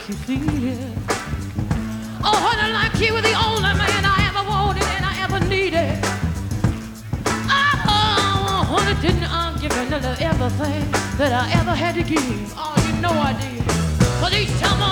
make you feel. Oh, honey, like you were the only man I ever wanted and I ever needed. Oh, honey, didn't I give you everything that I ever had to give? Oh, you know I did. But each time